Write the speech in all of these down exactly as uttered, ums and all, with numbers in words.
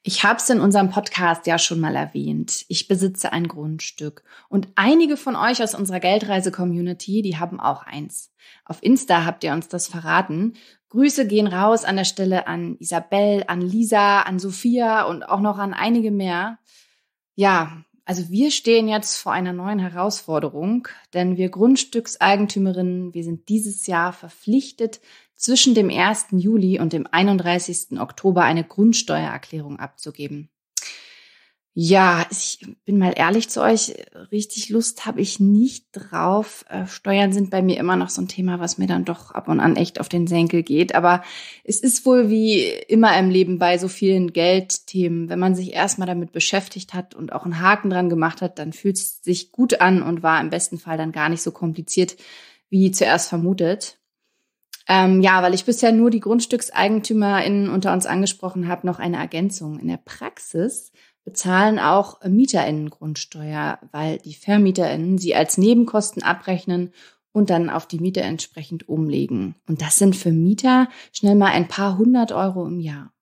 Ich habe es in unserem Podcast ja schon mal erwähnt. Ich besitze ein Grundstück und einige von euch aus unserer Geldreise-Community, die haben auch eins. Auf Insta habt ihr uns das verraten. Grüße gehen raus an der Stelle an Isabel, an Lisa, an Sophia und auch noch an einige mehr. Ja, also wir stehen jetzt vor einer neuen Herausforderung, denn wir Grundstückseigentümerinnen, wir sind dieses Jahr verpflichtet, zwischen dem ersten Juli und dem einunddreißigsten Oktober eine Grundsteuererklärung abzugeben. Ja, ich bin mal ehrlich zu euch, richtig Lust habe ich nicht drauf. Steuern sind bei mir immer noch so ein Thema, was mir dann doch ab und an echt auf den Senkel geht. Aber es ist wohl wie immer im Leben bei so vielen Geldthemen, wenn man sich erstmal damit beschäftigt hat und auch einen Haken dran gemacht hat, dann fühlt es sich gut an und war im besten Fall dann gar nicht so kompliziert, wie zuerst vermutet. Ähm, ja, weil ich bisher nur die GrundstückseigentümerInnen unter uns angesprochen habe, noch eine Ergänzung. In der Praxis bezahlen auch MieterInnen Grundsteuer, weil die VermieterInnen sie als Nebenkosten abrechnen und dann auf die Miete entsprechend umlegen. Und das sind für Mieter schnell mal ein paar hundert Euro im Jahr.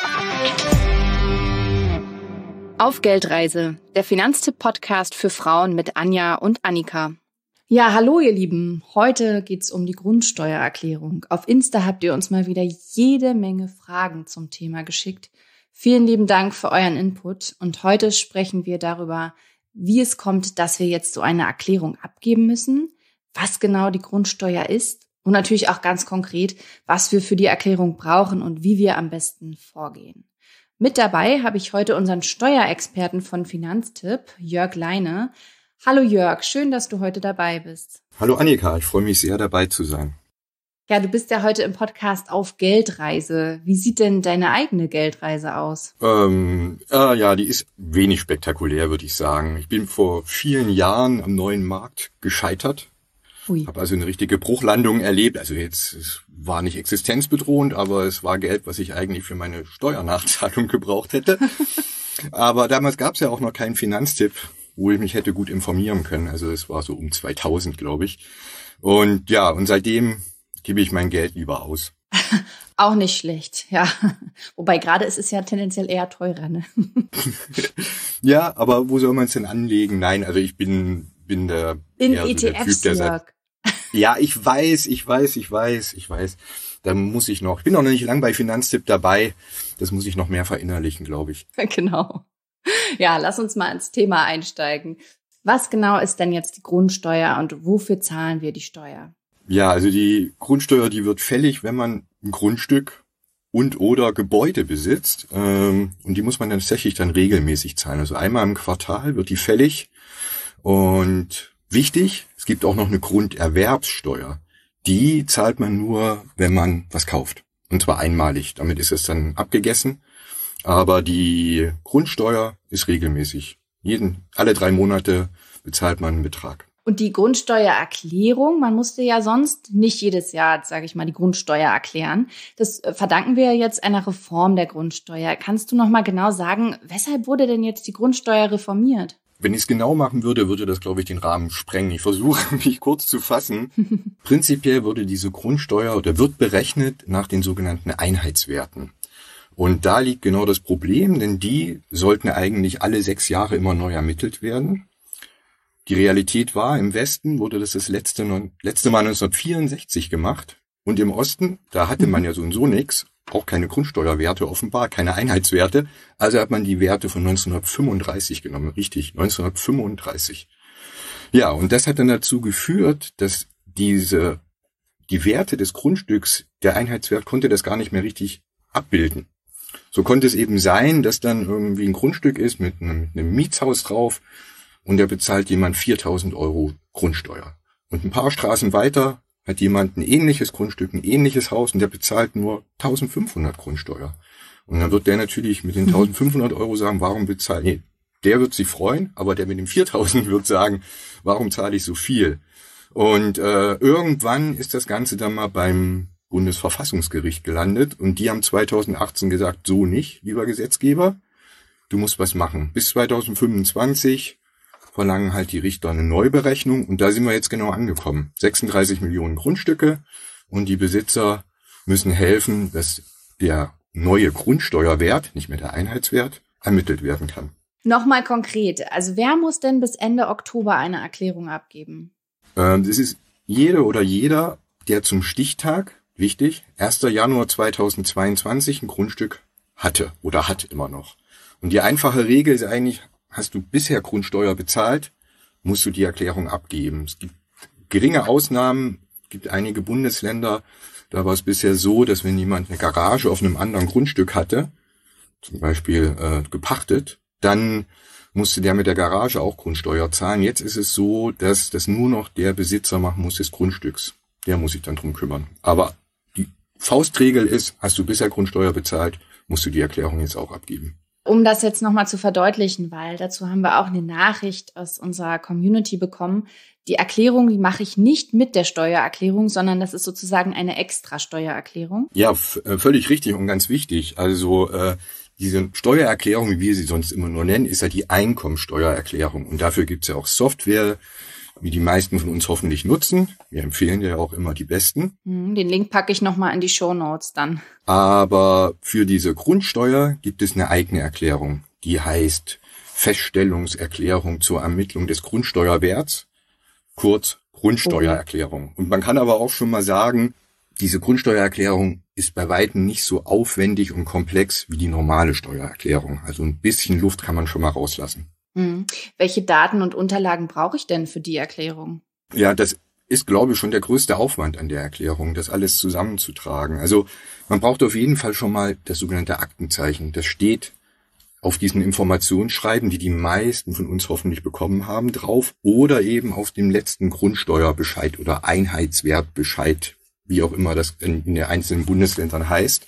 Auf Geldreise, der Finanztipp-Podcast für Frauen mit Anja und Annika. Ja, hallo ihr Lieben. Heute geht's um die Grundsteuererklärung. Auf Insta habt ihr uns mal wieder jede Menge Fragen zum Thema geschickt. Vielen lieben Dank für euren Input. Und heute sprechen wir darüber, wie es kommt, dass wir jetzt so eine Erklärung abgeben müssen, was genau die Grundsteuer ist und natürlich auch ganz konkret, was wir für die Erklärung brauchen und wie wir am besten vorgehen. Mit dabei habe ich heute unseren Steuerexperten von Finanztipp, Jörg Leine. Hallo Jörg, schön, dass du heute dabei bist. Hallo Annika, ich freue mich sehr, dabei zu sein. Ja, du bist ja heute im Podcast auf Geldreise. Wie sieht denn deine eigene Geldreise aus? Ähm, äh, ja, die ist wenig spektakulär, würde ich sagen. Ich bin vor vielen Jahren am neuen Markt gescheitert. Ui. Habe also eine richtige Bruchlandung erlebt. Also jetzt, es war nicht existenzbedrohend, aber es war Geld, was ich eigentlich für meine Steuernachzahlung gebraucht hätte. Aber damals gab es ja auch noch keinen Finanztipp, wo ich mich hätte gut informieren können. Also es war so um zweitausend, glaube ich. Und ja, und seitdem gebe ich mein Geld lieber aus. Auch nicht schlecht, ja. Wobei gerade ist es ja tendenziell eher teurer, ne? Ja, aber wo soll man es denn anlegen? Nein, also ich bin bin der, in eher E T Fs, so der Typ, der sagt, ja, ich weiß, ich weiß, ich weiß, ich weiß. Da muss ich noch, ich bin noch nicht lang bei Finanztipp dabei. Das muss ich noch mehr verinnerlichen, glaube ich. Genau. Ja, lass uns mal ins Thema einsteigen. Was genau ist denn jetzt die Grundsteuer und wofür zahlen wir die Steuer? Ja, also die Grundsteuer, die wird fällig, wenn man ein Grundstück und oder Gebäude besitzt. Ähm, und die muss man dann tatsächlich dann regelmäßig zahlen. Also einmal im Quartal wird die fällig. Und wichtig, es gibt auch noch eine Grunderwerbssteuer. Die zahlt man nur, wenn man was kauft. Und zwar einmalig. Damit ist es dann abgegessen. Aber die Grundsteuer ist regelmäßig. Jeden, alle drei Monate bezahlt man einen Betrag. Und die Grundsteuererklärung, man musste ja sonst nicht jedes Jahr, sage ich mal, die Grundsteuer erklären. Das verdanken wir jetzt einer Reform der Grundsteuer. Kannst du noch mal genau sagen, weshalb wurde denn jetzt die Grundsteuer reformiert? Wenn ich es genau machen würde, würde das, glaube ich, den Rahmen sprengen. Ich versuche, mich kurz zu fassen. Prinzipiell wurde diese Grundsteuer oder wird berechnet nach den sogenannten Einheitswerten. Und da liegt genau das Problem, denn die sollten eigentlich alle sechs Jahre immer neu ermittelt werden. Die Realität war, im Westen wurde das das letzte, letzte Mal neunzehnhundertvierundsechzig gemacht. Und im Osten, da hatte man ja so und so nichts, auch keine Grundsteuerwerte offenbar, keine Einheitswerte. Also hat man die Werte von neunzehnhundertfünfunddreißig genommen, richtig, neunzehnhundertfünfunddreißig. Ja, und das hat dann dazu geführt, dass diese, die Werte des Grundstücks, der Einheitswert konnte das gar nicht mehr richtig abbilden. So konnte es eben sein, dass dann irgendwie ein Grundstück ist mit einem, mit einem Mietshaus drauf und da bezahlt jemand viertausend Euro Grundsteuer. Und ein paar Straßen weiter hat jemand ein ähnliches Grundstück, ein ähnliches Haus und der bezahlt nur eintausendfünfhundert Grundsteuer. Und dann wird der natürlich mit den eintausendfünfhundert Euro sagen, warum bezahlt, nee, der wird sich freuen, aber der mit dem viertausend wird sagen, warum zahle ich so viel? Und äh, irgendwann ist das Ganze dann mal beim Bundesverfassungsgericht gelandet und die haben zweitausendachtzehn gesagt, so nicht, lieber Gesetzgeber, du musst was machen. Bis zweitausendfünfundzwanzig verlangen halt die Richter eine Neuberechnung und da sind wir jetzt genau angekommen. sechsunddreißig Millionen Grundstücke und die Besitzer müssen helfen, dass der neue Grundsteuerwert, nicht mehr der Einheitswert, ermittelt werden kann. Nochmal konkret, also wer muss denn bis Ende Oktober eine Erklärung abgeben? Ähm, das ist jede oder jeder, der zum Stichtag, wichtig, erster Januar zweitausendzweiundzwanzig ein Grundstück hatte oder hat immer noch. Und die einfache Regel ist eigentlich, hast du bisher Grundsteuer bezahlt, musst du die Erklärung abgeben. Es gibt geringe Ausnahmen, es gibt einige Bundesländer, da war es bisher so, dass wenn jemand eine Garage auf einem anderen Grundstück hatte, zum Beispiel äh, gepachtet, dann musste der mit der Garage auch Grundsteuer zahlen. Jetzt ist es so, dass das nur noch der Besitzer machen muss des Grundstücks. Der muss sich dann drum kümmern. Aber die Faustregel ist, hast du bisher Grundsteuer bezahlt, musst du die Erklärung jetzt auch abgeben. Um das jetzt nochmal zu verdeutlichen, weil dazu haben wir auch eine Nachricht aus unserer Community bekommen. Die Erklärung, die mache ich nicht mit der Steuererklärung, sondern das ist sozusagen eine extra Steuererklärung. Ja, f- völlig richtig und ganz wichtig. Also äh, diese Steuererklärung, wie wir sie sonst immer nur nennen, ist ja die Einkommensteuererklärung. Und dafür gibt's ja auch Software, wie die meisten von uns hoffentlich nutzen. Wir empfehlen ja auch immer die besten. Den Link packe ich nochmal in die Shownotes dann. Aber für diese Grundsteuer gibt es eine eigene Erklärung. Die heißt Feststellungserklärung zur Ermittlung des Grundsteuerwerts, kurz Grundsteuererklärung. Und man kann aber auch schon mal sagen, diese Grundsteuererklärung ist bei weitem nicht so aufwendig und komplex wie die normale Steuererklärung. Also ein bisschen Luft kann man schon mal rauslassen. Hm. Welche Daten und Unterlagen brauche ich denn für die Erklärung? Ja, das ist, glaube ich, schon der größte Aufwand an der Erklärung, das alles zusammenzutragen. Also man braucht auf jeden Fall schon mal das sogenannte Aktenzeichen. Das steht auf diesen Informationsschreiben, die die meisten von uns hoffentlich bekommen haben, drauf. Oder eben auf dem letzten Grundsteuerbescheid oder Einheitswertbescheid, wie auch immer das in, in den einzelnen Bundesländern heißt.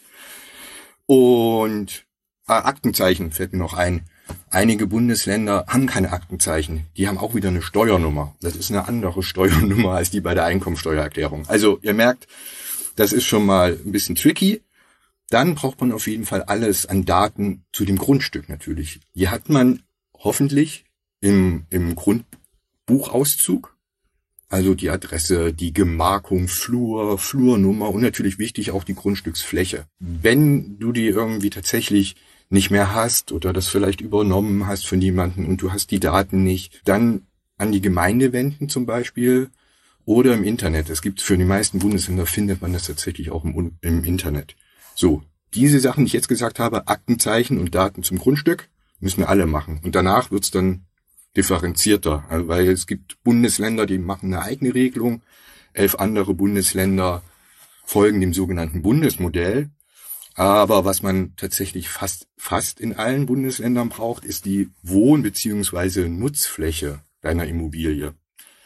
Und ah, Aktenzeichen fällt mir noch ein. Einige Bundesländer haben keine Aktenzeichen. Die haben auch wieder eine Steuernummer. Das ist eine andere Steuernummer als die bei der Einkommensteuererklärung. Also ihr merkt, das ist schon mal ein bisschen tricky. Dann braucht man auf jeden Fall alles an Daten zu dem Grundstück natürlich. Hier hat man hoffentlich im, im Grundbuchauszug, also die Adresse, die Gemarkung, Flur, Flurnummer und natürlich wichtig auch die Grundstücksfläche. Wenn du die irgendwie tatsächlich nicht mehr hast oder das vielleicht übernommen hast von jemandem und du hast die Daten nicht, dann an die Gemeinde wenden zum Beispiel oder im Internet. Es gibt für die meisten Bundesländer, findet man das tatsächlich auch im, im Internet. So, diese Sachen, die ich jetzt gesagt habe, Aktenzeichen und Daten zum Grundstück, müssen wir alle machen. Und danach wird's dann differenzierter, also weil es gibt Bundesländer, die machen eine eigene Regelung, elf andere Bundesländer folgen dem sogenannten Bundesmodell. Aber was man tatsächlich fast fast in allen Bundesländern braucht, ist die Wohn- bzw. Nutzfläche deiner Immobilie.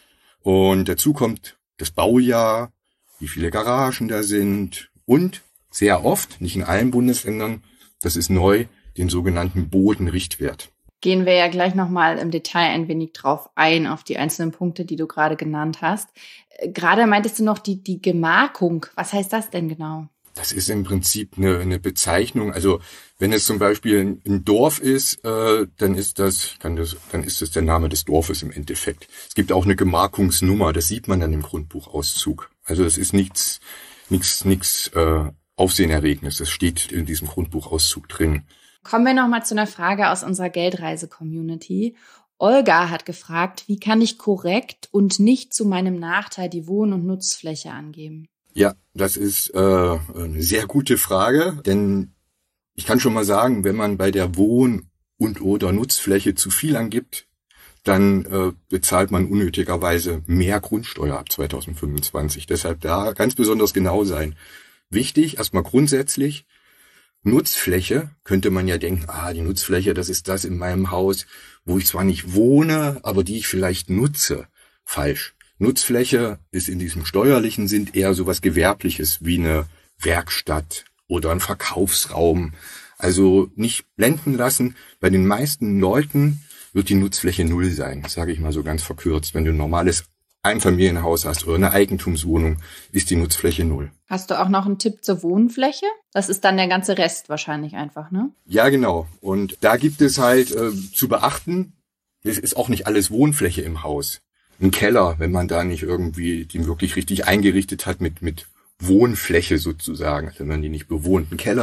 Und dazu kommt das Baujahr, wie viele Garagen da sind und sehr oft, nicht in allen Bundesländern, das ist neu, den sogenannten Bodenrichtwert. Gehen wir ja gleich nochmal im Detail ein wenig drauf ein, auf die einzelnen Punkte, die du gerade genannt hast. Gerade meintest du noch die, die Gemarkung. Was heißt das denn genau? Das ist im Prinzip eine, eine Bezeichnung. Also wenn es zum Beispiel ein Dorf ist, äh, dann ist das, ich kann das, dann ist das der Name des Dorfes im Endeffekt. Es gibt auch eine Gemarkungsnummer, das sieht man dann im Grundbuchauszug. Also es ist nichts, nichts, nichts äh, Aufsehenerregendes. Das steht in diesem Grundbuchauszug drin. Kommen wir nochmal zu einer Frage aus unserer Geldreise-Community. Olga hat gefragt, wie kann ich korrekt und nicht zu meinem Nachteil die Wohn- und Nutzfläche angeben? Ja, das ist äh, eine sehr gute Frage, denn ich kann schon mal sagen, wenn man bei der Wohn- und oder Nutzfläche zu viel angibt, dann äh, bezahlt man unnötigerweise mehr Grundsteuer ab zweitausendfünfundzwanzig. Deshalb da ganz besonders genau sein. Wichtig, erstmal grundsätzlich, Nutzfläche, könnte man ja denken, ah, die Nutzfläche, das ist das in meinem Haus, wo ich zwar nicht wohne, aber die ich vielleicht nutze. Falsch. Nutzfläche ist in diesem steuerlichen Sinn eher sowas Gewerbliches wie eine Werkstatt oder ein Verkaufsraum. Also nicht blenden lassen. Bei den meisten Leuten wird die Nutzfläche null sein, sage ich mal so ganz verkürzt. Wenn du ein normales Einfamilienhaus hast oder eine Eigentumswohnung, ist die Nutzfläche null. Hast du auch noch einen Tipp zur Wohnfläche? Das ist dann der ganze Rest wahrscheinlich einfach, ne? Ja, genau. Und da gibt es halt äh, zu beachten, es ist auch nicht alles Wohnfläche im Haus. Ein Keller, wenn man da nicht irgendwie den wirklich richtig eingerichtet hat mit mit Wohnfläche sozusagen, wenn man die nicht bewohnt. Ein Keller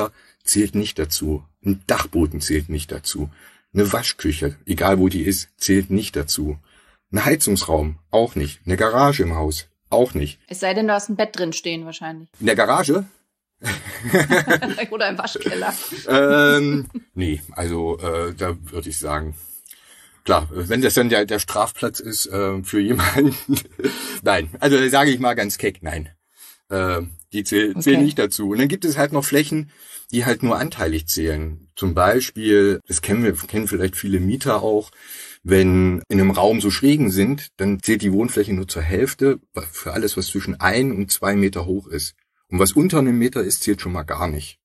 zählt nicht dazu. Ein Dachboden zählt nicht dazu. Eine Waschküche, egal wo die ist, zählt nicht dazu. Ein Heizungsraum, auch nicht. Eine Garage im Haus, auch nicht. Es sei denn, du hast ein Bett drin stehen wahrscheinlich. In der Garage? Oder im Waschkeller. ähm, nee, also äh, da würde ich sagen, klar, wenn das dann der, der Strafplatz ist äh, für jemanden, nein, also da sage ich mal ganz keck, nein. Äh, die zähl, zählen okay. nicht dazu. Und dann gibt es halt noch Flächen, die halt nur anteilig zählen. Zum Beispiel, das kennen wir, kennen vielleicht viele Mieter auch, wenn in einem Raum so Schrägen sind, dann zählt die Wohnfläche nur zur Hälfte für alles, was zwischen ein und zwei Meter hoch ist. Und was unter einem Meter ist, zählt schon mal gar nicht.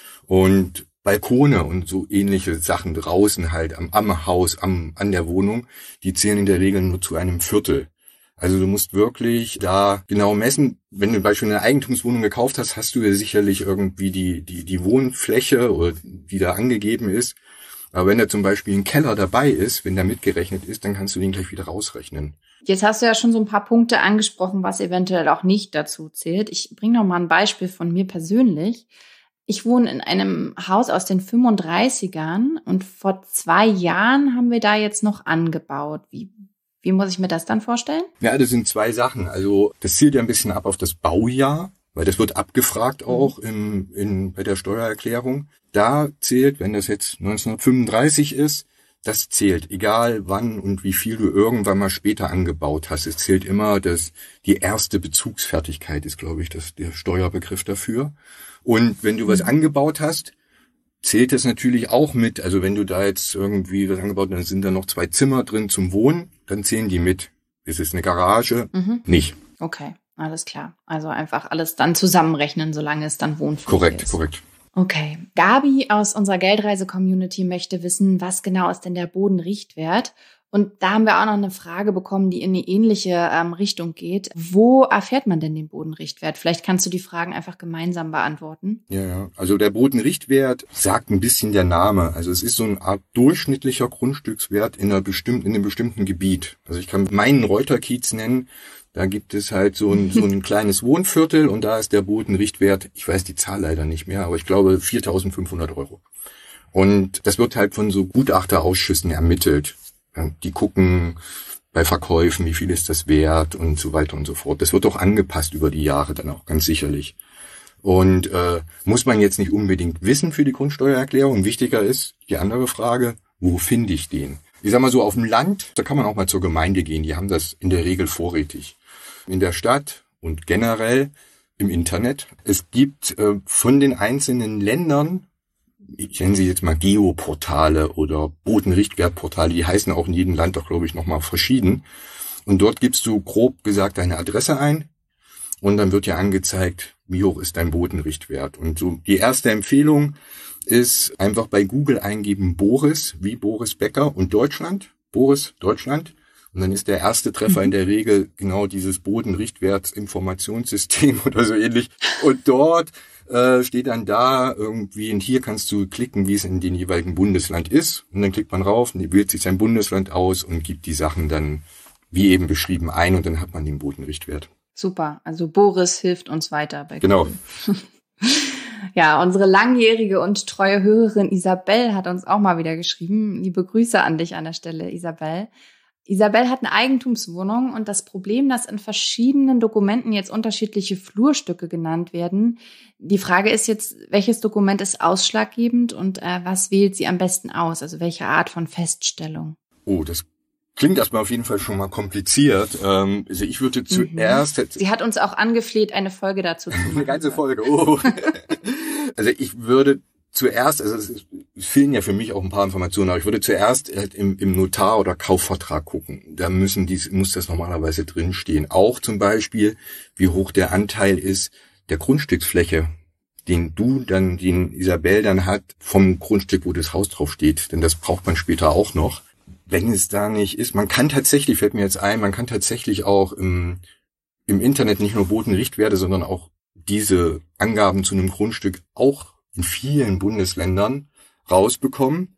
Und Balkone und so ähnliche Sachen draußen halt am, am Haus, am, an der Wohnung, die zählen in der Regel nur zu einem Viertel. Also du musst wirklich da genau messen. Wenn du zum Beispiel eine Eigentumswohnung gekauft hast, hast du ja sicherlich irgendwie die, die, die Wohnfläche, oder die da angegeben ist. Aber wenn da zum Beispiel ein Keller dabei ist, wenn da mitgerechnet ist, dann kannst du den gleich wieder rausrechnen. Jetzt hast du ja schon so ein paar Punkte angesprochen, was eventuell auch nicht dazu zählt. Ich bringe noch mal ein Beispiel von mir persönlich. Ich wohne in einem Haus aus den fünfunddreißigern und vor zwei Jahren haben wir da jetzt noch angebaut. Wie, wie muss ich mir das dann vorstellen? Ja, das sind zwei Sachen. Also das zielt ja ein bisschen ab auf das Baujahr, weil das wird abgefragt auch im, in, bei der Steuererklärung. Da zählt, wenn das jetzt neunzehnhundertfünfunddreißig ist, das zählt, egal wann und wie viel du irgendwann mal später angebaut hast. Es zählt immer, dass die erste Bezugsfertigkeit ist, glaube ich, das der Steuerbegriff dafür. Und wenn du was angebaut hast, zählt das natürlich auch mit. Also wenn du da jetzt irgendwie was angebaut hast, dann sind da noch zwei Zimmer drin zum Wohnen, dann zählen die mit. Ist es eine Garage? Mhm. Nicht. Okay, alles klar. Also einfach alles dann zusammenrechnen, solange es dann Wohnfläche korrekt, ist. Korrekt, korrekt. Okay. Gabi aus unserer Geldreise-Community möchte wissen, was genau ist denn der Bodenrichtwert? Und da haben wir auch noch eine Frage bekommen, die in eine ähnliche ähm, Richtung geht. Wo erfährt man denn den Bodenrichtwert? Vielleicht kannst du die Fragen einfach gemeinsam beantworten. Ja, ja. Also der Bodenrichtwert sagt ein bisschen der Name. Also es ist so eine Art durchschnittlicher Grundstückswert in einer bestimmten, in einem bestimmten Gebiet. Also ich kann meinen Reuterkiez nennen. Da gibt es halt so ein, so ein kleines Wohnviertel und da ist der Bodenrichtwert, ich weiß die Zahl leider nicht mehr, aber ich glaube viertausendfünfhundert Euro. Und das wird halt von so Gutachterausschüssen ermittelt. Die gucken bei Verkäufen, wie viel ist das wert und so weiter und so fort. Das wird auch angepasst über die Jahre dann auch, ganz sicherlich. Und äh, muss man jetzt nicht unbedingt wissen für die Grundsteuererklärung. Wichtiger ist die andere Frage, wo finde ich den? Ich sag mal so, auf dem Land, da kann man auch mal zur Gemeinde gehen. Die haben das in der Regel vorrätig. In der Stadt und generell im Internet. Es gibt äh, von den einzelnen Ländern, ich nenne sie jetzt mal Geoportale oder Bodenrichtwertportale, die heißen auch in jedem Land doch, glaube ich, nochmal verschieden. Und dort gibst du grob gesagt deine Adresse ein und dann wird dir angezeigt, wie hoch ist dein Bodenrichtwert. Und so die erste Empfehlung ist einfach bei Google eingeben Boris, wie Boris Becker und Deutschland, Boris Deutschland. Und dann ist der erste Treffer in der Regel genau dieses Bodenrichtwertsinformationssystem oder so ähnlich. Und dort äh, steht dann da irgendwie, und hier kannst du klicken, wie es in dem jeweiligen Bundesland ist. Und dann klickt man rauf, und wählt sich sein Bundesland aus und gibt die Sachen dann, wie eben beschrieben, ein. Und dann hat man den Bodenrichtwert. Super, also Boris hilft uns weiter bei Genau. Google. Ja, unsere langjährige und treue Hörerin Isabel hat uns auch mal wieder geschrieben. Liebe Grüße an dich an der Stelle, Isabel. Isabel hat eine Eigentumswohnung und das Problem, dass in verschiedenen Dokumenten jetzt unterschiedliche Flurstücke genannt werden. Die Frage ist jetzt, welches Dokument ist ausschlaggebend und äh, was wählt sie am besten aus? Also welche Art von Feststellung? Oh, das klingt erstmal auf jeden Fall schon mal kompliziert. Ähm, also ich würde zuerst... Mhm. Sie hat uns auch angefleht, eine Folge dazu zu machen. Eine ganze Folge, oh. Also ich würde zuerst, also es fehlen ja für mich auch ein paar Informationen, aber ich würde zuerst halt im, im Notar- oder Kaufvertrag gucken. Da müssen die, muss das normalerweise drinstehen. Auch zum Beispiel, wie hoch der Anteil ist der Grundstücksfläche, den du dann, den Isabel dann hat, vom Grundstück, wo das Haus drauf steht. Denn das braucht man später auch noch. Wenn es da nicht ist, man kann tatsächlich, fällt mir jetzt ein, man kann tatsächlich auch im, im Internet nicht nur Bodenrichtwerte, sondern auch diese Angaben zu einem Grundstück auch in vielen Bundesländern rausbekommen.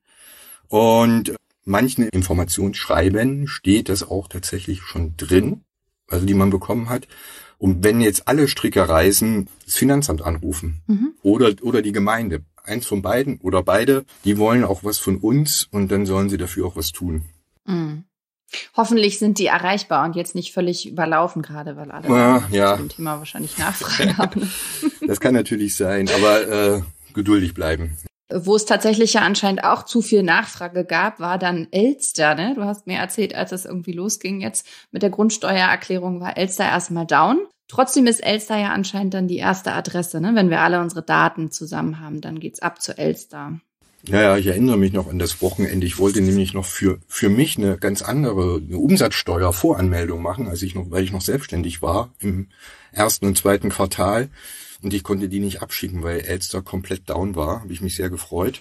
Und manchen Informationsschreiben steht das auch tatsächlich schon drin, also die man bekommen hat. Und wenn jetzt alle Stricke reißen, das Finanzamt anrufen mhm. oder oder die Gemeinde. eins von beiden oder beide, die wollen auch was von uns und dann sollen sie dafür auch was tun. Mhm. Hoffentlich sind die erreichbar und jetzt nicht völlig überlaufen gerade, weil alle ja, ja. zu dem Thema wahrscheinlich Nachfragen haben. Das kann natürlich sein, aber äh, geduldig bleiben. Wo es tatsächlich ja anscheinend auch zu viel Nachfrage gab, war dann Elster. Ne? Du hast mir erzählt, als es irgendwie losging jetzt mit der Grundsteuererklärung, war Elster erstmal down. Trotzdem ist Elster ja anscheinend dann die erste Adresse. Ne? Wenn wir alle unsere Daten zusammen haben, dann geht's ab zu Elster. Ja, ja, ich erinnere mich noch an das Wochenende. Ich wollte nämlich noch für für mich eine ganz andere eine Umsatzsteuervoranmeldung machen, als ich noch, weil ich noch selbstständig war im ersten und zweiten Quartal. Und ich konnte die nicht abschicken, weil Elster komplett down war. Habe ich mich sehr gefreut.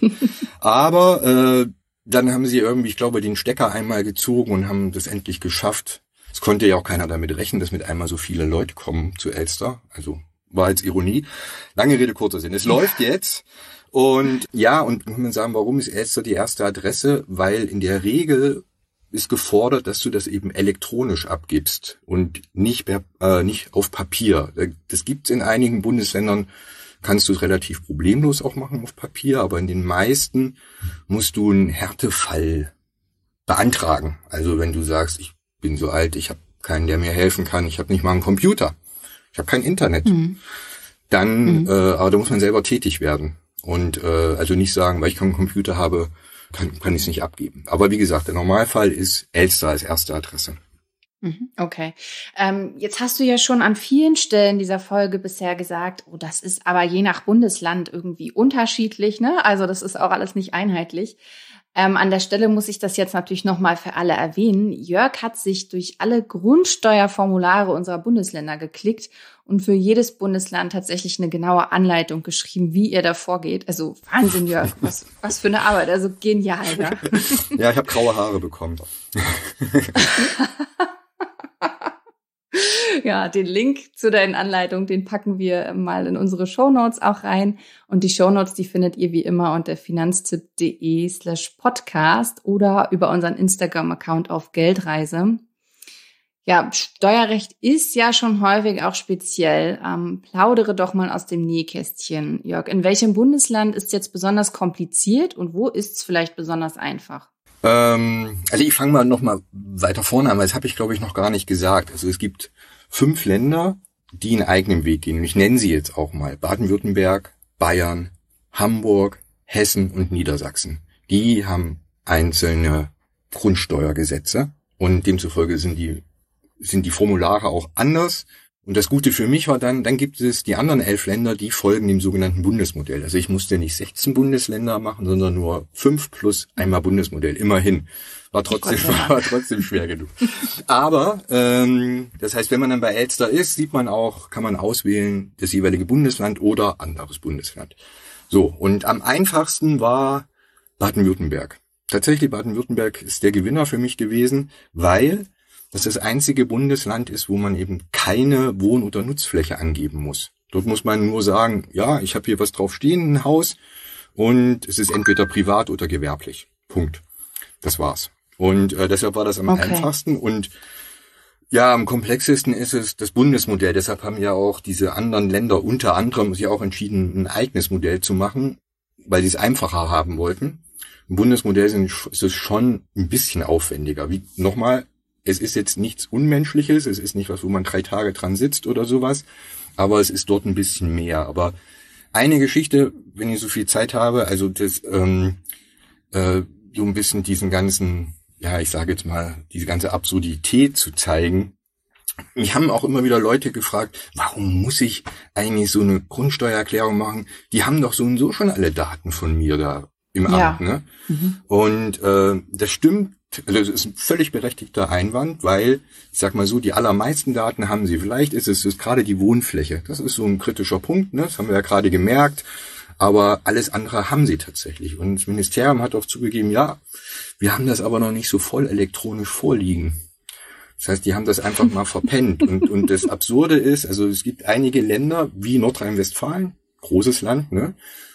Aber äh, dann haben sie irgendwie, ich glaube, den Stecker einmal gezogen und haben das endlich geschafft. Es konnte ja auch keiner damit rechnen, dass mit einmal so viele Leute kommen zu Elster. Also war als Ironie. Lange Rede, kurzer Sinn. Es läuft jetzt. Und ja, und muss man sagen, warum ist Elster die erste Adresse? Weil in der Regel ist gefordert, dass du das eben elektronisch abgibst und nicht per, äh, nicht auf Papier. Das gibt's in einigen Bundesländern, kannst du es relativ problemlos auch machen auf Papier, aber in den meisten musst du einen Härtefall beantragen. Also wenn du sagst, ich bin so alt, ich habe keinen, der mir helfen kann, ich habe nicht mal einen Computer, ich habe kein Internet, mhm. dann, mhm. äh, aber da muss man selber tätig werden. Und äh, also nicht sagen, weil ich keinen Computer habe, kann, kann ich es nicht abgeben. Aber wie gesagt, der Normalfall ist Elster als erste Adresse. Okay. Ähm, jetzt hast du ja schon an vielen Stellen dieser Folge bisher gesagt, oh, das ist aber je nach Bundesland irgendwie unterschiedlich, ne? Also das ist auch alles nicht einheitlich. Ähm, an der Stelle muss ich das jetzt natürlich nochmal für alle erwähnen. Jörg hat sich durch alle Grundsteuerformulare unserer Bundesländer geklickt und für jedes Bundesland tatsächlich eine genaue Anleitung geschrieben, wie ihr da vorgeht. Also Wahnsinn, Jörg, was, was für eine Arbeit, also genial. Ja, ja ich habe graue Haare bekommen. Ja, den Link zu deinen Anleitungen, den packen wir mal in unsere Shownotes auch rein. Und die Shownotes, die findet ihr wie immer unter finanztipp.de slash podcast oder über unseren Instagram-Account auf Geldreise. Ja, Steuerrecht ist ja schon häufig auch speziell. Ähm, plaudere doch mal aus dem Nähkästchen, Jörg. In welchem Bundesland ist es jetzt besonders kompliziert und wo ist es vielleicht besonders einfach? Ähm, also ich fange mal noch mal weiter vorne an, weil das habe ich, glaube ich, noch gar nicht gesagt. Also es gibt fünf Länder, die einen eigenen Weg gehen. Und ich nenne sie jetzt auch mal. Baden-Württemberg, Bayern, Hamburg, Hessen und Niedersachsen. Die haben einzelne Grundsteuergesetze und demzufolge sind die sind die Formulare auch anders. Und das Gute für mich war dann, dann gibt es die anderen elf Länder, die folgen dem sogenannten Bundesmodell. Also ich musste nicht sechzehn Bundesländer machen, sondern nur fünf plus einmal Bundesmodell. Immerhin. War trotzdem, war trotzdem schwer genug. Aber, ähm, das heißt, wenn man dann bei Elster ist, sieht man auch, kann man auswählen, das jeweilige Bundesland oder anderes Bundesland. So, und am einfachsten war Baden-Württemberg. Tatsächlich, Baden-Württemberg ist der Gewinner für mich gewesen, weil das das einzige Bundesland ist, wo man eben keine Wohn- oder Nutzfläche angeben muss. Dort muss man nur sagen, ja, ich habe hier was drauf stehen, ein Haus, und es ist entweder privat oder gewerblich. Punkt. Das war's. Und äh, deshalb war das am okay. einfachsten. Und ja, am komplexesten ist es das Bundesmodell. Deshalb haben ja auch diese anderen Länder unter anderem sich auch entschieden, ein eigenes Modell zu machen, weil sie es einfacher haben wollten. Im Bundesmodell sind, ist es schon ein bisschen aufwendiger. Wie nochmal, es ist jetzt nichts Unmenschliches, es ist nicht was, wo man drei Tage dran sitzt oder sowas, aber es ist dort ein bisschen mehr. Aber eine Geschichte, wenn ich so viel Zeit habe, also das ähm, äh, so ein bisschen diesen ganzen, ja, ich sage jetzt mal, diese ganze Absurdität zu zeigen. Mich haben auch immer wieder Leute gefragt, warum muss ich eigentlich so eine Grundsteuererklärung machen? Die haben doch so und so schon alle Daten von mir da im Amt, ja. ne? Mhm. Und äh, das stimmt. Also das ist ein völlig berechtigter Einwand, weil, ich sag mal so, die allermeisten Daten haben sie. Vielleicht ist es ist gerade die Wohnfläche. Das ist so ein kritischer Punkt, ne? Das haben wir ja gerade gemerkt. Aber alles andere haben sie tatsächlich. Und das Ministerium hat auch zugegeben, ja, wir haben das aber noch nicht so voll elektronisch vorliegen. Das heißt, die haben das einfach mal verpennt. Und, und das Absurde ist, also es gibt einige Länder, wie Nordrhein-Westfalen, großes Land, ne?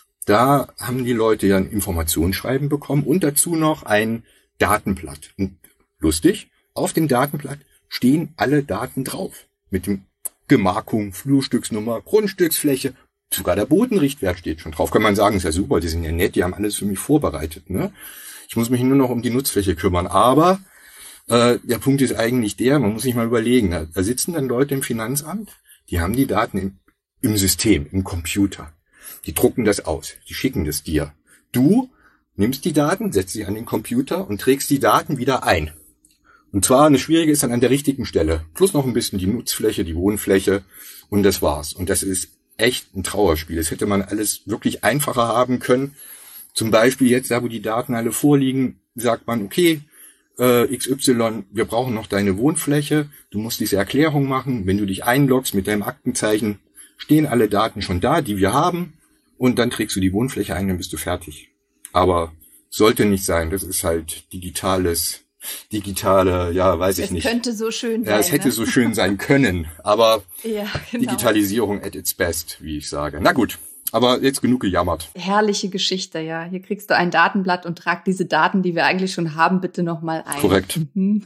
Da haben die Leute ja ein Informationsschreiben bekommen und dazu noch ein Datenblatt. Und lustig, auf dem Datenblatt stehen alle Daten drauf. Mit dem Gemarkung, Flurstücksnummer, Grundstücksfläche, Sogar der Bodenrichtwert steht schon drauf. Kann man sagen, ist ja super, die sind ja nett, die haben alles für mich vorbereitet. Ne? Ich muss mich nur noch um die Nutzfläche kümmern. Aber äh, der Punkt ist eigentlich der, man muss sich mal überlegen, da, da sitzen dann Leute im Finanzamt, die haben die Daten im, im System, im Computer. Die drucken das aus, die schicken das dir. Du nimmst die Daten, setzt sie an den Computer und trägst die Daten wieder ein. Und zwar, eine schwierige ist dann an der richtigen Stelle. Plus noch ein bisschen die Nutzfläche, die Wohnfläche und das war's. Und das ist echt ein Trauerspiel. Das hätte man alles wirklich einfacher haben können. Zum Beispiel jetzt, da wo die Daten alle vorliegen, sagt man, okay, äh, X Y, wir brauchen noch deine Wohnfläche. Du musst diese Erklärung machen. Wenn du dich einloggst mit deinem Aktenzeichen, stehen alle Daten schon da, die wir haben. Und dann trägst du die Wohnfläche ein, dann bist du fertig. Aber sollte nicht sein. Das ist halt digitales digitale, ja, weiß ich es nicht. Es könnte so schön sein. Ja, es hätte ne? so schön sein können, aber ja, genau. Digitalisierung at its best, wie ich sage. Na gut, aber jetzt genug gejammert. Herrliche Geschichte, ja. Hier kriegst du ein Datenblatt und trag diese Daten, die wir eigentlich schon haben, bitte nochmal ein. Korrekt.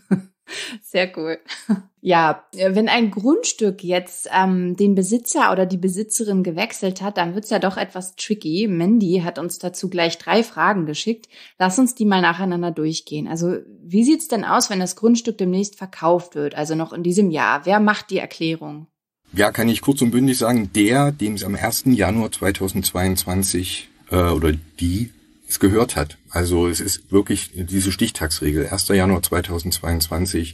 Sehr cool. Ja, wenn ein Grundstück jetzt ähm, den Besitzer oder die Besitzerin gewechselt hat, dann wird's ja doch etwas tricky. Mandy hat uns dazu gleich drei Fragen geschickt. Lass uns die mal nacheinander durchgehen. Also wie sieht's denn aus, wenn das Grundstück demnächst verkauft wird, also noch in diesem Jahr? Wer macht die Erklärung? Ja, kann ich kurz und bündig sagen, der, dem es am ersten Januar zweitausendzweiundzwanzig äh, oder die es gehört hat. Also es ist wirklich diese Stichtagsregel. erster Januar zweitausendzweiundzwanzig,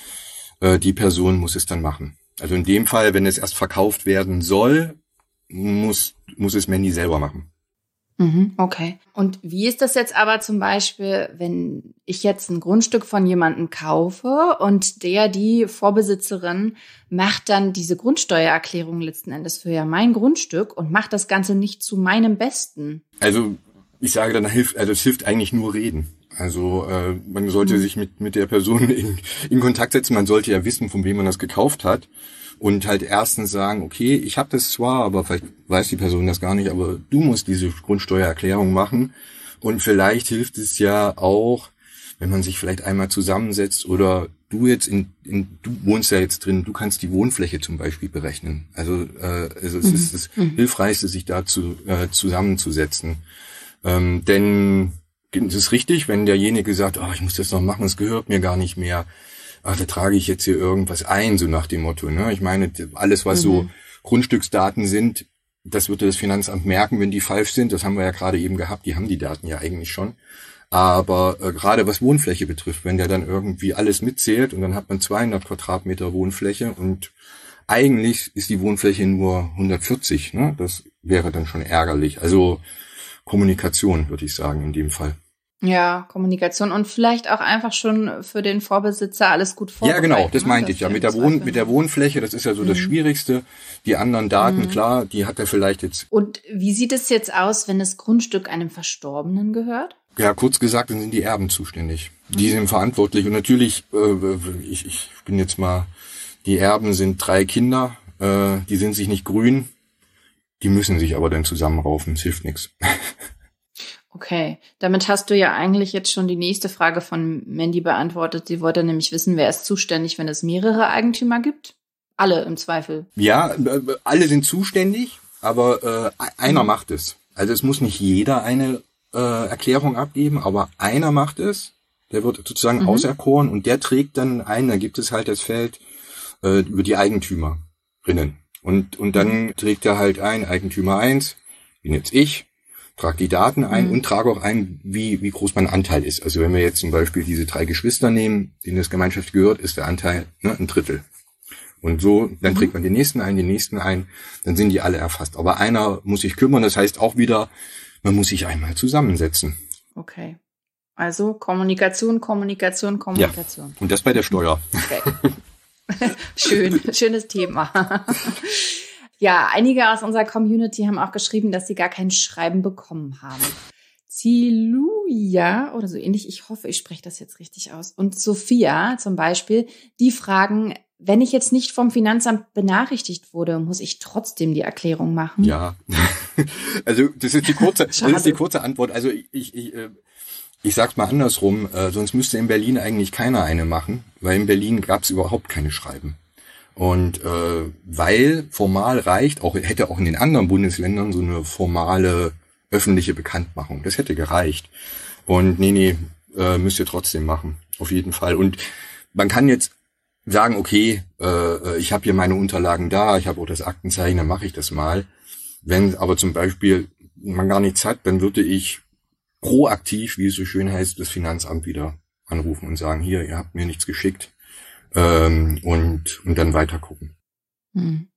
äh, die Person muss es dann machen. Also in dem Fall, wenn es erst verkauft werden soll, muss muss es Mandy selber machen. Mhm, okay. Und wie ist das jetzt aber zum Beispiel, wenn ich jetzt ein Grundstück von jemandem kaufe und der, die Vorbesitzerin, macht dann diese Grundsteuererklärung letzten Endes für ja mein Grundstück und macht das Ganze nicht zu meinem Besten? Also ich sage dann, hilft, also es hilft eigentlich nur reden. Also äh, man sollte mhm. sich mit mit der Person in, in Kontakt setzen. Man sollte ja wissen, von wem man das gekauft hat. Und halt erstens sagen, okay, ich habe das zwar, aber vielleicht weiß die Person das gar nicht, aber du musst diese Grundsteuererklärung machen. Und vielleicht hilft es ja auch, wenn man sich vielleicht einmal zusammensetzt oder du jetzt in, in du wohnst ja jetzt drin, du kannst die Wohnfläche zum Beispiel berechnen. Also, äh, also es mhm. ist das mhm. Hilfreichste, sich dazu äh, zusammenzusetzen. Ähm, denn es ist richtig, wenn derjenige sagt, oh, ich muss das noch machen, es gehört mir gar nicht mehr. Ach, da trage ich jetzt hier irgendwas ein, so nach dem Motto. Ne? Ich meine, alles, was mhm. so Grundstücksdaten sind, das wird das Finanzamt merken, wenn die falsch sind. Das haben wir ja gerade eben gehabt, die haben die Daten ja eigentlich schon. Aber äh, gerade was Wohnfläche betrifft, wenn der dann irgendwie alles mitzählt und dann hat man zweihundert Quadratmeter Wohnfläche und eigentlich ist die Wohnfläche nur hundertvierzig. Ne? Das wäre dann schon ärgerlich. Also Kommunikation, würde ich sagen, in dem Fall. Ja, Kommunikation und vielleicht auch einfach schon für den Vorbesitzer alles gut vorbereiten. Ja, genau, das meinte ich ja. Mit der Wohn, mit der Wohnfläche, das ist ja so mhm. das Schwierigste. Die anderen Daten, mhm. klar, die hat er vielleicht jetzt. Und wie sieht es jetzt aus, wenn das Grundstück einem Verstorbenen gehört? Ja, kurz gesagt, dann sind die Erben zuständig. Die sind verantwortlich. Und natürlich, äh, ich, ich bin jetzt mal, die Erben sind drei Kinder, äh, die sind sich nicht grün. Die müssen sich aber dann zusammenraufen, es hilft nichts. Okay, damit hast du ja eigentlich jetzt schon die nächste Frage von Mandy beantwortet. Sie wollte nämlich wissen, wer ist zuständig, wenn es mehrere Eigentümer gibt? Alle im Zweifel. Ja, alle sind zuständig, aber äh, einer mhm. macht es. Also es muss nicht jeder eine äh, Erklärung abgeben, aber einer macht es. Der wird sozusagen mhm. auserkoren und der trägt dann ein, da gibt es halt das Feld äh, über die Eigentümerinnen. Und und dann trägt er halt ein, Eigentümer eins, bin jetzt ich, trage die Daten ein mhm. und trage auch ein, wie wie groß mein Anteil ist. Also wenn wir jetzt zum Beispiel diese drei Geschwister nehmen, denen das Gemeinschaft gehört, ist der Anteil ne, ein Drittel. Und so, dann mhm. trägt man den nächsten ein, den nächsten ein, dann sind die alle erfasst. Aber einer muss sich kümmern, das heißt auch wieder, man muss sich einmal zusammensetzen. Okay. Also Kommunikation, Kommunikation, Kommunikation. Ja. Und das bei der Steuer. Okay. Schön, schönes Thema. Ja, einige aus unserer Community haben auch geschrieben, dass sie gar kein Schreiben bekommen haben. Ziluja oder so ähnlich, ich hoffe, ich spreche das jetzt richtig aus. Und Sophia zum Beispiel, die fragen, wenn ich jetzt nicht vom Finanzamt benachrichtigt wurde, muss ich trotzdem die Erklärung machen? Ja, also das ist die kurze, das ist die kurze Antwort. Also ich, ich, ich Ich sag's mal andersrum, äh, sonst müsste in Berlin eigentlich keiner eine machen, weil in Berlin gab's überhaupt keine Schreiben. Und äh, weil formal reicht, auch hätte auch in den anderen Bundesländern so eine formale öffentliche Bekanntmachung. Das hätte gereicht. Und nee, nee, äh, müsst ihr trotzdem machen. Auf jeden Fall. Und man kann jetzt sagen, okay, äh, ich habe hier meine Unterlagen da, ich habe auch das Aktenzeichen, dann mache ich das mal. Wenn aber zum Beispiel man gar nichts hat, dann würde ich proaktiv, wie es so schön heißt, das Finanzamt wieder anrufen und sagen, hier, ihr habt mir nichts geschickt. Ähm, und, und dann weiter gucken. Hm.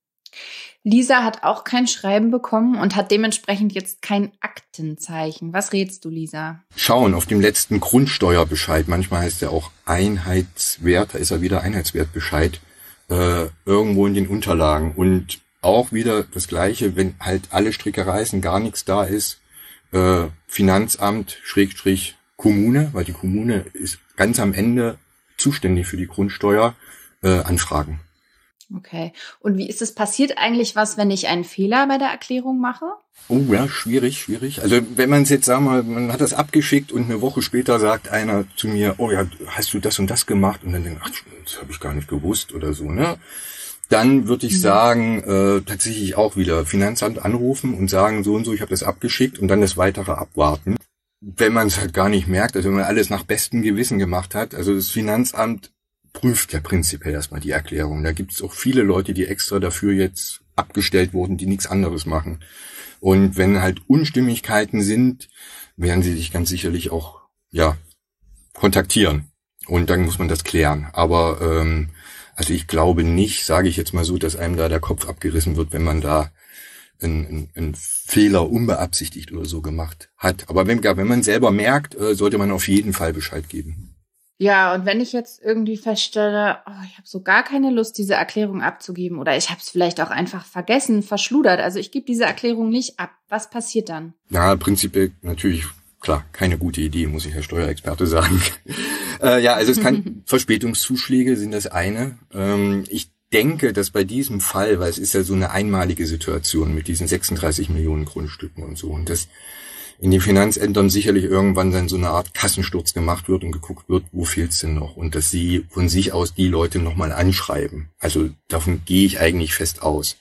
Lisa hat auch kein Schreiben bekommen und hat dementsprechend jetzt kein Aktenzeichen. Was rätst du, Lisa? Schauen auf dem letzten Grundsteuerbescheid. Manchmal heißt er auch Einheitswert, da ist er wieder Einheitswertbescheid, äh, irgendwo in den Unterlagen. Und auch wieder das Gleiche, wenn halt alle Stricke reißen, gar nichts da ist, äh, Finanzamt, Schrägstrich, Kommune, weil die Kommune ist ganz am Ende zuständig für die Grundsteuer, äh, anfragen. Okay. Und wie ist es, passiert eigentlich was, wenn ich einen Fehler bei der Erklärung mache? Oh ja, schwierig, schwierig. Also wenn man es jetzt, sagen wir mal, man hat das abgeschickt und eine Woche später sagt einer zu mir, oh ja, hast du das und das gemacht? Und dann denke ich, ach, das habe ich gar nicht gewusst oder so, ne? Dann würde ich mhm. sagen, äh, tatsächlich auch wieder Finanzamt anrufen und sagen, so und so, ich habe das abgeschickt und dann das weitere abwarten. Wenn man es halt gar nicht merkt, also wenn man alles nach bestem Gewissen gemacht hat, also das Finanzamt prüft ja prinzipiell erstmal die Erklärung. Da gibt es auch viele Leute, die extra dafür jetzt abgestellt wurden, die nichts anderes machen. Und wenn halt Unstimmigkeiten sind, werden sie sich ganz sicherlich auch ja kontaktieren. Und dann muss man das klären. Aber ähm, also ich glaube nicht, sage ich jetzt mal so, dass einem da der Kopf abgerissen wird, wenn man da einen, einen Fehler unbeabsichtigt oder so gemacht hat. Aber wenn, wenn man selber merkt, sollte man auf jeden Fall Bescheid geben. Ja, und wenn ich jetzt irgendwie feststelle, oh, ich habe so gar keine Lust, diese Erklärung abzugeben oder ich habe es vielleicht auch einfach vergessen, verschludert, also ich gebe diese Erklärung nicht ab, was passiert dann? Ja, prinzipiell natürlich, klar, keine gute Idee, muss ich Herr Steuerexperte sagen. äh, ja, also es kann, Verspätungszuschläge sind das eine. Ähm, ich denke, dass bei diesem Fall, weil es ist ja so eine einmalige Situation mit diesen sechsunddreißig Millionen Grundstücken und so, und dass in den Finanzämtern sicherlich irgendwann dann so eine Art Kassensturz gemacht wird und geguckt wird, wo fehlt's denn noch, und dass sie von sich aus die Leute nochmal anschreiben. Also davon gehe ich eigentlich fest aus.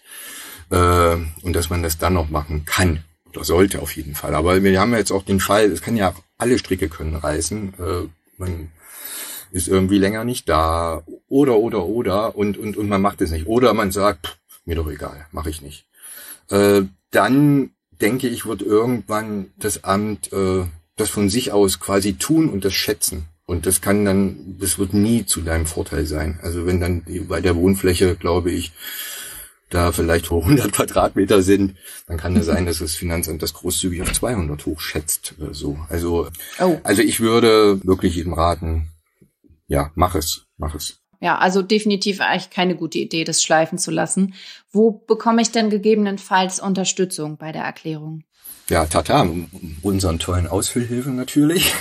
Äh, und dass man das dann noch machen kann oder sollte auf jeden Fall. Aber wir haben jetzt auch den Fall, es kann ja alle Stricke können reißen, äh, man ist irgendwie länger nicht da oder, oder, oder und, und, und man macht es nicht. Oder man sagt, pff, mir doch egal, mache ich nicht. Äh, dann denke ich, wird irgendwann das Amt äh, das von sich aus quasi tun und das schätzen. Und das kann dann, das wird nie zu deinem Vorteil sein. Also wenn dann bei der Wohnfläche, glaube ich, da vielleicht hundert Quadratmeter sind, dann kann es sein, dass das Finanzamt das großzügig auf zweihundert hochschätzt oder so. Also, oh. also ich würde wirklich jedem raten, ja, mach es, mach es. Ja, also definitiv eigentlich keine gute Idee, das schleifen zu lassen. Wo bekomme ich denn gegebenenfalls Unterstützung bei der Erklärung? Ja, tata, unseren tollen Ausfüllhilfen natürlich.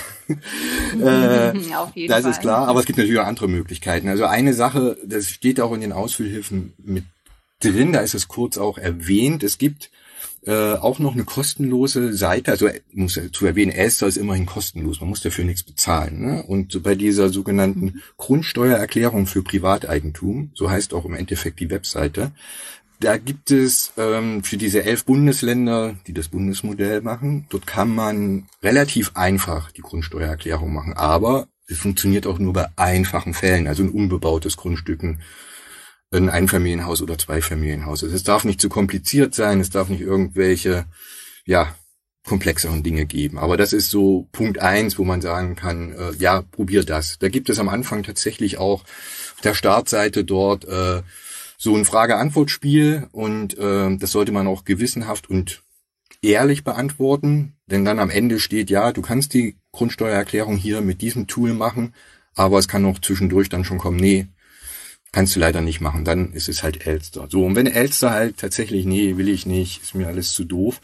äh, Auf jeden das Fall. Ist klar, aber es gibt natürlich auch andere Möglichkeiten. Also eine Sache, das steht auch in den Ausfüllhilfen mit drin, da ist es kurz auch erwähnt, es gibt äh, auch noch eine kostenlose Seite, also muss zu erwähnen, Elster ist immerhin kostenlos, man muss dafür nichts bezahlen, ne? Und bei dieser sogenannten mhm. Grundsteuererklärung für Privateigentum, so heißt auch im Endeffekt die Webseite, da gibt es ähm, für diese elf Bundesländer, die das Bundesmodell machen, dort kann man relativ einfach die Grundsteuererklärung machen, aber es funktioniert auch nur bei einfachen Fällen, also in unbebautes Grundstücken, ein Einfamilienhaus oder Zweifamilienhaus. Es darf nicht zu kompliziert sein, es darf nicht irgendwelche, ja, komplexeren Dinge geben. Aber das ist so Punkt eins, wo man sagen kann, äh, ja, probier das. Da gibt es am Anfang tatsächlich auch auf der Startseite dort äh, so ein Frage-Antwort-Spiel und äh, das sollte man auch gewissenhaft und ehrlich beantworten, denn dann am Ende steht, ja, du kannst die Grundsteuererklärung hier mit diesem Tool machen, aber es kann auch zwischendurch dann schon kommen, nee, kannst du leider nicht machen, dann ist es halt Elster. So, und wenn Elster halt tatsächlich, nee, will ich nicht, ist mir alles zu doof,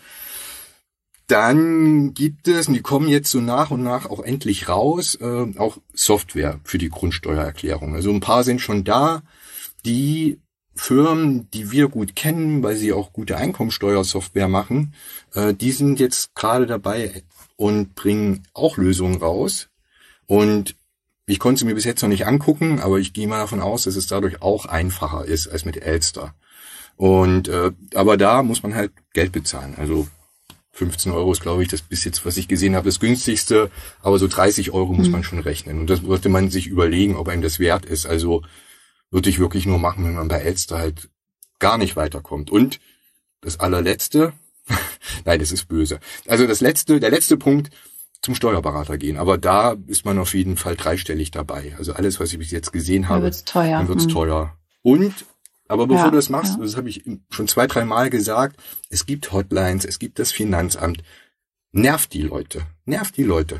dann gibt es, und die kommen jetzt so nach und nach auch endlich raus, äh, auch Software für die Grundsteuererklärung. Also ein paar sind schon da, die Firmen, die wir gut kennen, weil sie auch gute Einkommensteuersoftware machen, äh, die sind jetzt gerade dabei und bringen auch Lösungen raus. Und Ich konnte sie mir bis jetzt noch nicht angucken, aber ich gehe mal davon aus, dass es dadurch auch einfacher ist als mit Elster. Und äh, aber da muss man halt Geld bezahlen. Also fünfzehn Euro ist, glaube ich, das bis jetzt, was ich gesehen habe, das günstigste. Aber so dreißig Euro muss man schon rechnen. Und das sollte man sich überlegen, ob einem das wert ist. Also würde ich wirklich nur machen, wenn man bei Elster halt gar nicht weiterkommt. Und das allerletzte, nein, das ist böse. Also das letzte, der letzte Punkt, zum Steuerberater gehen. Aber da ist man auf jeden Fall dreistellig dabei. Also alles, was ich bis jetzt gesehen habe, dann wird's teuer. Dann wird's hm. teuer. Und, aber bevor ja, du das machst, ja. das habe ich schon zwei, drei Mal gesagt, es gibt Hotlines, es gibt das Finanzamt. Nervt die Leute. Nervt die Leute.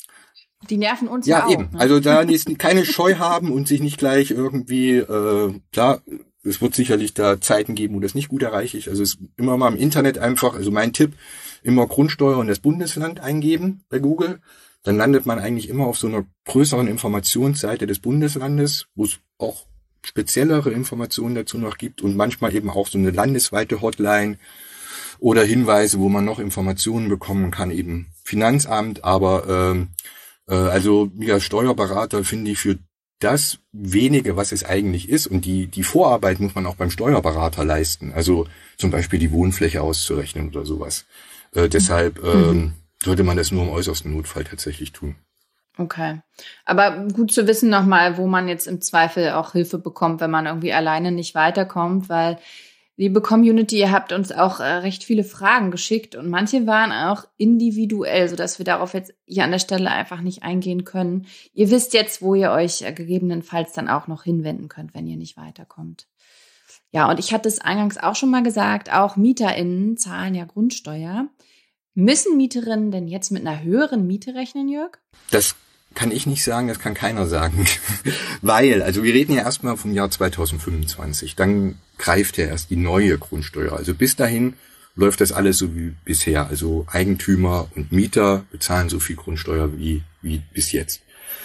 Die nerven uns ja ja auch. Eben. Ne? Also da die keine Scheu haben und sich nicht gleich irgendwie, äh, klar, es wird sicherlich da Zeiten geben, wo das nicht gut erreicht ist. Also es ist immer mal im Internet einfach, also mein Tipp, immer Grundsteuer und das Bundesland eingeben bei Google. Dann landet man eigentlich immer auf so einer größeren Informationsseite des Bundeslandes, wo es auch speziellere Informationen dazu noch gibt und manchmal eben auch so eine landesweite Hotline oder Hinweise, wo man noch Informationen bekommen kann, eben Finanzamt. Aber ähm, äh, also ja, Steuerberater finde ich für das wenige, was es eigentlich ist, und die die Vorarbeit muss man auch beim Steuerberater leisten. Also zum Beispiel die Wohnfläche auszurechnen oder sowas. Äh, deshalb mhm. ähm, sollte man das nur im äußersten Notfall tatsächlich tun. Okay. Aber gut zu wissen nochmal, wo man jetzt im Zweifel auch Hilfe bekommt, wenn man irgendwie alleine nicht weiterkommt, weil, liebe Community, ihr habt uns auch äh, recht viele Fragen geschickt und manche waren auch individuell, sodass wir darauf jetzt hier an der Stelle einfach nicht eingehen können. Ihr wisst jetzt, wo ihr euch äh, gegebenenfalls dann auch noch hinwenden könnt, wenn ihr nicht weiterkommt. Ja, und ich hatte es eingangs auch schon mal gesagt, auch MieterInnen zahlen ja Grundsteuer. Müssen Mieterinnen denn jetzt mit einer höheren Miete rechnen, Jörg? Das kann ich nicht sagen, das kann keiner sagen. Weil, also wir reden ja erstmal vom Jahr zweitausendfünfundzwanzig, dann greift ja erst die neue Grundsteuer. Also bis dahin läuft das alles so wie bisher. Also Eigentümer und Mieter bezahlen so viel Grundsteuer wie, wie bis jetzt.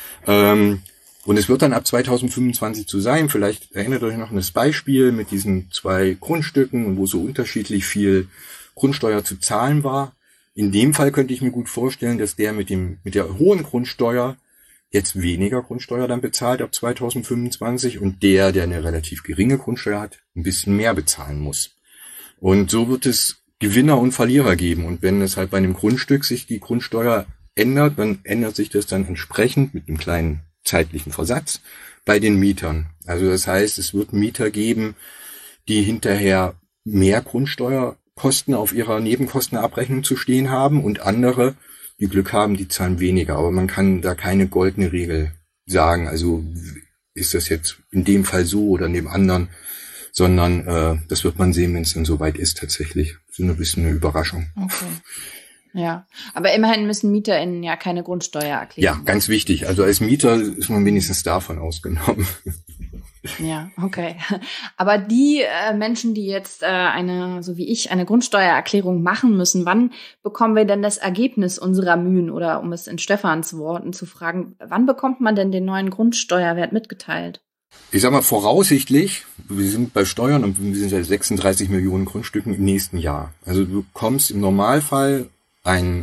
Ähm, und es wird dann ab zweitausendfünfundzwanzig so sein, vielleicht erinnert euch noch an das Beispiel mit diesen zwei Grundstücken, wo so unterschiedlich viel Grundsteuer zu zahlen war. In dem Fall könnte ich mir gut vorstellen, dass der mit dem mit der hohen Grundsteuer jetzt weniger Grundsteuer dann bezahlt ab zweitausendfünfundzwanzig und der, der eine relativ geringe Grundsteuer hat, ein bisschen mehr bezahlen muss. Und so wird es Gewinner und Verlierer geben. Und wenn es halt bei einem Grundstück sich die Grundsteuer ändert, dann ändert sich das dann entsprechend mit einem kleinen zeitlichen Versatz bei den Mietern. Also das heißt, es wird Mieter geben, die hinterher mehr Grundsteuerkosten auf ihrer Nebenkostenabrechnung zu stehen haben und andere, die Glück haben, die zahlen weniger. Aber man kann da keine goldene Regel sagen. Also ist das jetzt in dem Fall so oder in dem anderen, sondern äh, das wird man sehen, wenn es dann soweit ist tatsächlich. So ein bisschen eine Überraschung. Okay. Ja, aber immerhin müssen MieterInnen ja keine Grundsteuer erklären. Ja, ganz wichtig. Also als Mieter ist man wenigstens davon ausgenommen. Ja, okay. Aber die äh, Menschen, die jetzt äh, eine, so wie ich, eine Grundsteuererklärung machen müssen, wann bekommen wir denn das Ergebnis unserer Mühen? Oder um es in Stefans Worten zu fragen, wann bekommt man denn den neuen Grundsteuerwert mitgeteilt? Ich sag mal voraussichtlich, wir sind bei Steuern und wir sind ja sechsunddreißig Millionen Grundstücken im nächsten Jahr. Also du bekommst im Normalfall einen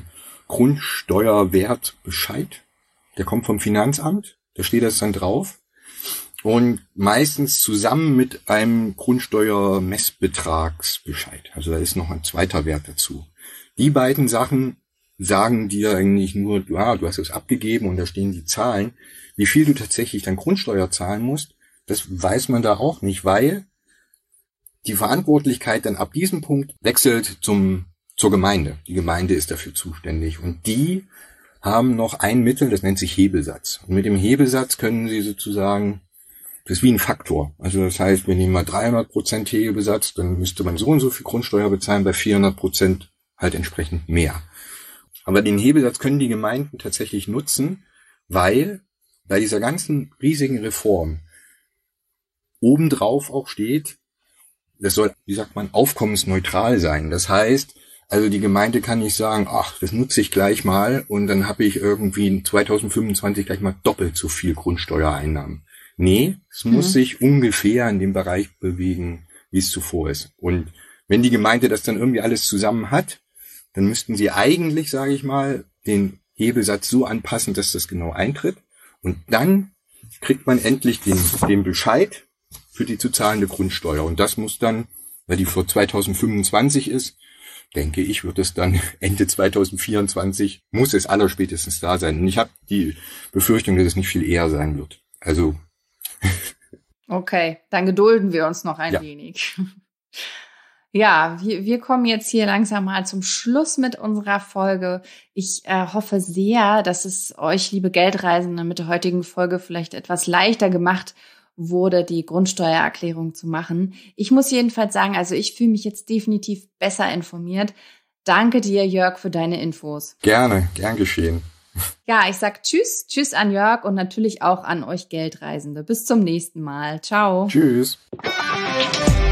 Grundsteuerwertbescheid, der kommt vom Finanzamt, da steht das dann drauf. Und meistens zusammen mit einem Grundsteuermessbetragsbescheid. Also da ist noch ein zweiter Wert dazu. Die beiden Sachen sagen dir eigentlich nur, ja, du hast es abgegeben und da stehen die Zahlen. Wie viel du tatsächlich dann Grundsteuer zahlen musst, das weiß man da auch nicht, weil die Verantwortlichkeit dann ab diesem Punkt wechselt zum zur Gemeinde. Die Gemeinde ist dafür zuständig und die haben noch ein Mittel, das nennt sich Hebelsatz. Und mit dem Hebelsatz können sie sozusagen, das ist wie ein Faktor. Also das heißt, wir nehmen mal dreihundert Prozent Hebelsatz, dann müsste man so und so viel Grundsteuer bezahlen, bei vierhundert Prozent halt entsprechend mehr. Aber den Hebelsatz können die Gemeinden tatsächlich nutzen, weil bei dieser ganzen riesigen Reform obendrauf auch steht, das soll, wie sagt man, aufkommensneutral sein. Das heißt, also die Gemeinde kann nicht sagen, ach, das nutze ich gleich mal und dann habe ich irgendwie in zweitausendfünfundzwanzig gleich mal doppelt so viel Grundsteuereinnahmen. Nee, es mhm. muss sich ungefähr in dem Bereich bewegen, wie es zuvor ist. Und wenn die Gemeinde das dann irgendwie alles zusammen hat, dann müssten sie eigentlich, sage ich mal, den Hebelsatz so anpassen, dass das genau eintritt. Und dann kriegt man endlich den, den Bescheid für die zu zahlende Grundsteuer. Und das muss dann, weil die vor zweitausendfünfundzwanzig ist, denke ich, wird es dann Ende zweitausendvierundzwanzig, muss es allerspätestens da sein. Und ich habe die Befürchtung, dass es nicht viel eher sein wird. Also. Okay, dann gedulden wir uns noch ein ja. wenig. Ja, wir, wir kommen jetzt hier langsam mal zum Schluss mit unserer Folge. Ich äh, hoffe sehr, dass es euch, liebe Geldreisende, mit der heutigen Folge vielleicht etwas leichter gemacht wurde, die Grundsteuererklärung zu machen. Ich muss jedenfalls sagen, also ich fühle mich jetzt definitiv besser informiert. Danke dir, Jörg, für deine Infos. Gerne, gern geschehen. Ja, ich sag Tschüss, Tschüss an Jörg und natürlich auch an euch Geldreisende. Bis zum nächsten Mal. Ciao. Tschüss.